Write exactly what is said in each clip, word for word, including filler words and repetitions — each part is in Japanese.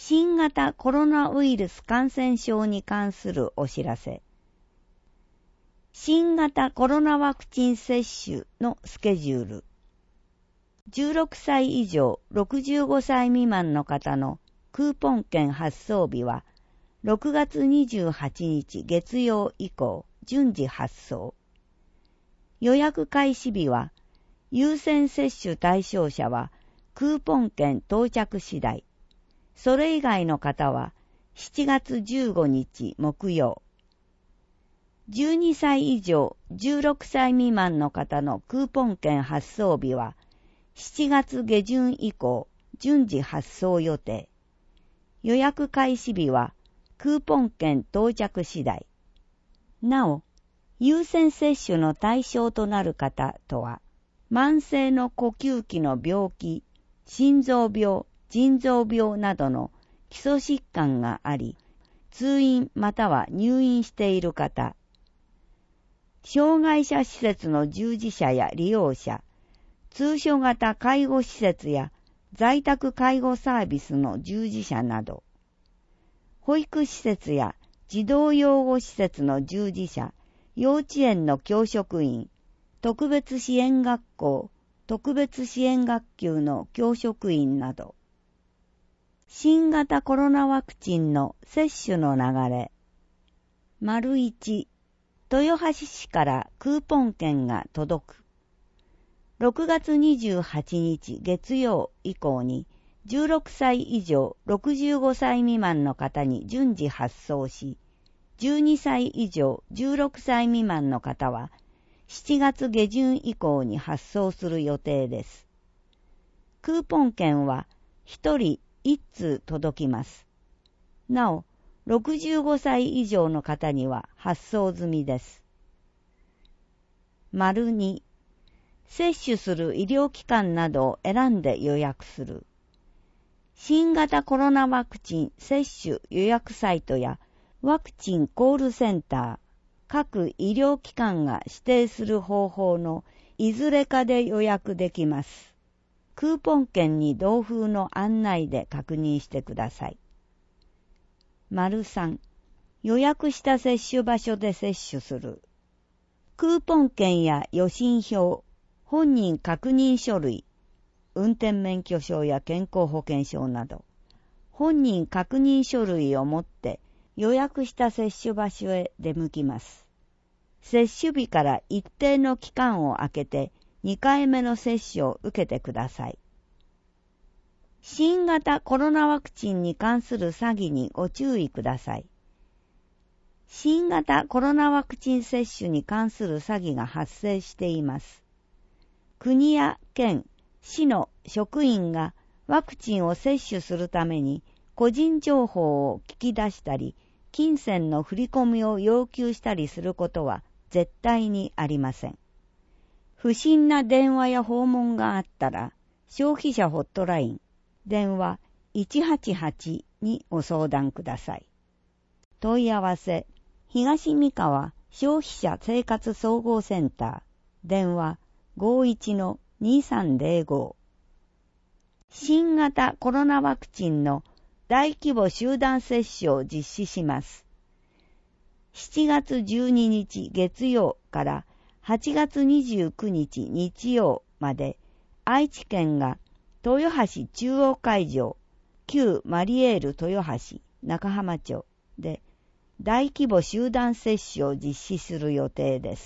新型コロナウイルス感染症に関するお知らせ。新型コロナワクチン接種のスケジュール。じゅうろくさい以上ろくじゅうごさい未満の方のクーポン券発送日はろくがつにじゅうはちにち月曜以降順次発送。予約開始日は優先接種対象者はクーポン券到着次第。それ以外の方はしちがつじゅうごにち木曜。じゅうにさい以上じゅうろくさい未満の方のクーポン券発送日はしちがつ下旬以降順次発送予定。予約開始日はクーポン券到着次第。なお、優先接種の対象となる方とは、慢性の呼吸器の病気、心臓病、腎臓病などの基礎疾患があり、通院または入院している方、障害者施設の従事者や利用者、通所型介護施設や在宅介護サービスの従事者など、保育施設や児童養護施設の従事者、幼稚園の教職員、特別支援学校、特別支援学級の教職員など、新型コロナワクチンの接種の流れ。丸いち、豊橋市からクーポン券が届く。ろくがつにじゅうはちにち月曜以降にじゅうろくさい以上ろくじゅうごさい未満の方に順次発送し、じゅうにさい以上じゅうろくさい未満の方はしちがつ下旬以降に発送する予定です。クーポン券はひとりいっつう届きます。なお、ろくじゅうごさい以上の方には発送済みです。丸に、接種する医療機関などを選んで予約する。新型コロナワクチン接種予約サイトやワクチンコールセンター、各医療機関が指定する方法のいずれかで予約できます。クーポン券に同封の案内で確認してください。丸さん、予約した接種場所で接種する。クーポン券や予診票、本人確認書類、運転免許証や健康保険証など、本人確認書類を持って予約した接種場所へ出向きます。接種日から一定の期間を空けてにかいめの接種を受けてください。新型コロナワクチンに関する詐欺にご注意ください。新型コロナワクチン接種に関する詐欺が発生しています。国や県、市の職員がワクチンを接種するために個人情報を聞き出したり、金銭の振り込みを要求したりすることは絶対にありません。不審な電話や訪問があったら、消費者ホットライン、電話いちはちはちにご相談ください。問い合わせ、東三河消費者生活総合センター、電話ごいちのにさんぜろご。新型コロナワクチンの大規模集団接種を実施します。しちがつじゅうににち月曜からはちがつにじゅうくにち日曜まで愛知県が豊橋中央会場旧マリエール豊橋中浜町で大規模集団接種を実施する予定です。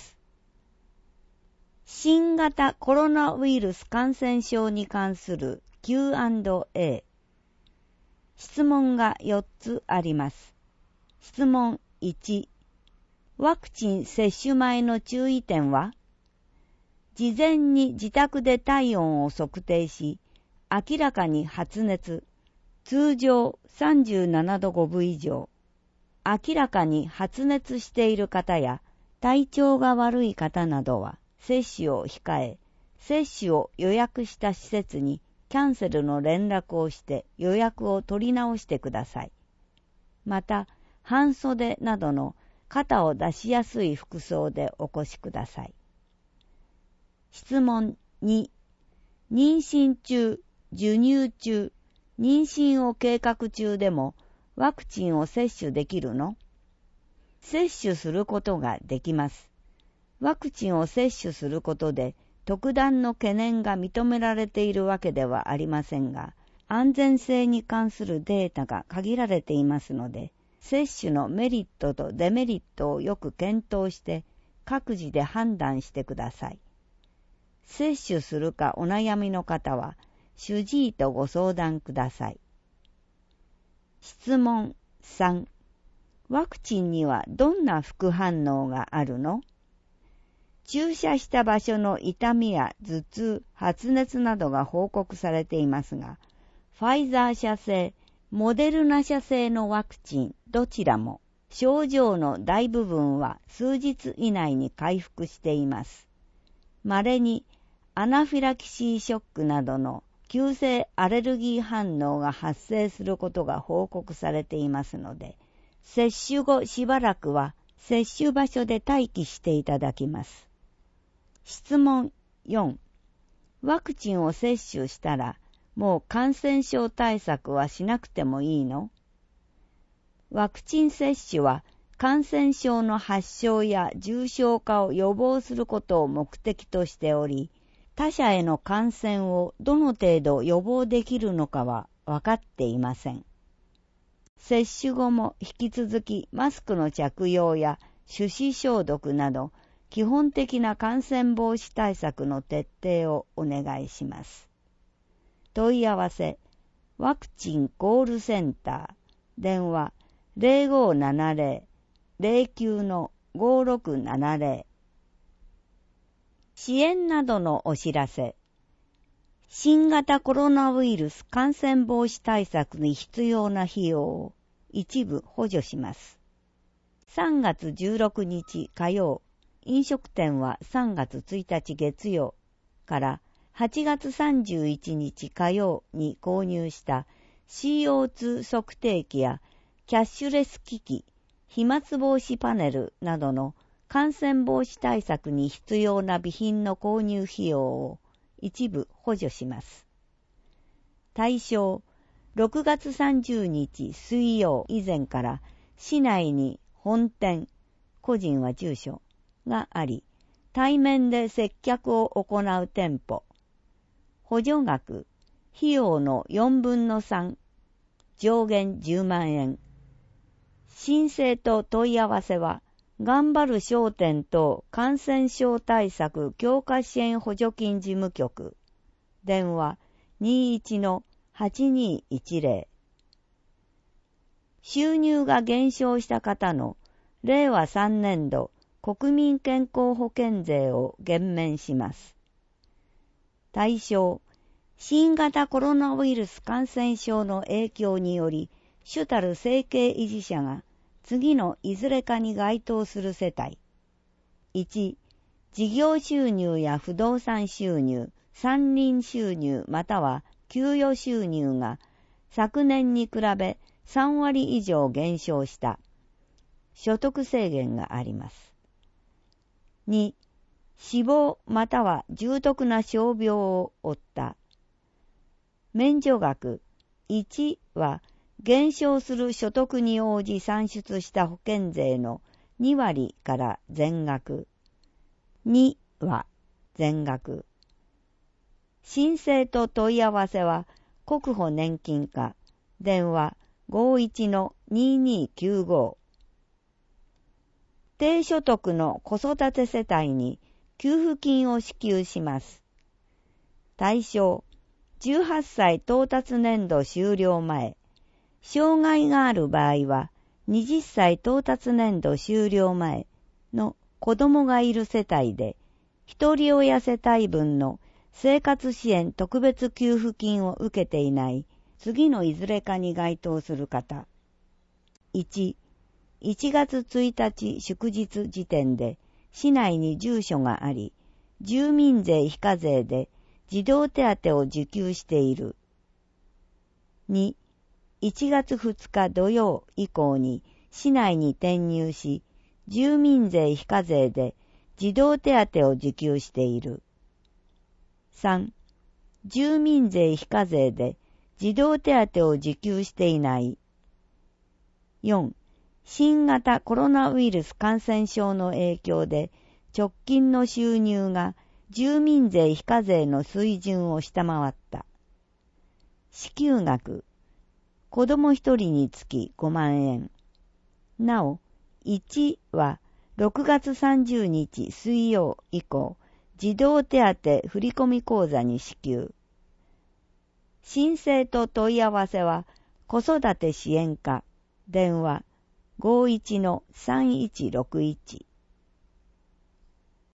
新型コロナウイルス感染症に関する キューアンドエー。質問がよっつあります。質問いち、ワクチン接種前の注意点は？事前に自宅で体温を測定し、明らかに発熱、通常さんじゅうななどごぶ以上、明らかに発熱している方や体調が悪い方などは接種を控え、接種を予約した施設にキャンセルの連絡をして予約を取り直してください。また、半袖などの肩を出しやすい服装でお越しください。質問に、妊娠中、授乳中、 妊娠を計画中でもワクチンを接種できるの？接種することができます。ワクチンを接種することで特段の懸念が認められているわけではありませんが、安全性に関するデータが限られていますので、接種のメリットとデメリットをよく検討して各自で判断してください。接種するかお悩みの方は主治医とご相談ください。質問さん、ワクチンにはどんな副反応があるの？注射した場所の痛みや頭痛、発熱などが報告されていますが、ファイザー社製、モデルナ社製のワクチンどちらも症状の大部分は数日以内に回復しています。稀にアナフィラキシーショックなどの急性アレルギー反応が発生することが報告されていますので、接種後しばらくは接種場所で待機していただきます。質問よん、ワクチンを接種したらもう感染症対策はしなくてもいいの？ワクチン接種は感染症の発症や重症化を予防することを目的としており、他者への感染をどの程度予防できるのかは分かっていません。接種後も引き続きマスクの着用や手指消毒など基本的な感染防止対策の徹底をお願いします。問い合わせ、ワクチンコールセンター、電話 ゼロごーななゼロ ゼロきゅうのごろくななゼロ。支援などのお知らせ。新型コロナウイルス感染防止対策に必要な費用を一部補助します。さんがつじゅうろくにち火曜、飲食店はさんがつついたち月曜からはちがつさんじゅういちにち火曜に購入した シーオーツー 測定器やキャッシュレス機器、飛沫防止パネルなどの感染防止対策に必要な備品の購入費用を一部補助します。対象、ろくがつさんじゅうにち水曜以前から市内に本店、個人は住所があり、対面で接客を行う店舗。補助額、費用のよんぶんのさん、上限じゅうまんえん。申請と問い合わせは、頑張る商店等感染症対策強化支援補助金事務局。電話 にじゅういちのはちにいちゼロ。収入が減少した方のれいわさんねんど国民健康保険税を減免します。対象、新型コロナウイルス感染症の影響により、主たる生計維持者が次のいずれかに該当する世帯。いち、事業収入や不動産収入、山林収入または給与収入が昨年に比べさんわり以上減少した。所得制限があります。に、死亡または重篤な傷病を負った。免除額いちは減少する所得に応じ算出した保険税のにわりから全額。には全額。申請と問い合わせは国保年金課、電話 ごじゅういちのににきゅうご。低所得の子育て世帯に給付金を支給します。対象、じゅうはっさい到達年度終了前、障害がある場合ははたち到達年度終了前の子供がいる世帯で、一人親世帯分の生活支援特別給付金を受けていない次のいずれかに該当する方。いち、いちがつついたち祝日時点で市内に住所があり、住民税非課税で児童手当を受給している。に、いちがつふつか土曜以降に市内に転入し、住民税非課税で児童手当を受給している。さん、住民税非課税で児童手当を受給していない。よん、新型コロナウイルス感染症の影響で直近の収入が住民税非課税の水準を下回った。支給額、子供一人につきごまんえん。なお、いちはろくがつさんじゅうにち水曜以降、児童手当振込口座に支給。申請と問い合わせは、子育て支援課、電話 ごいちのさんいちろくいち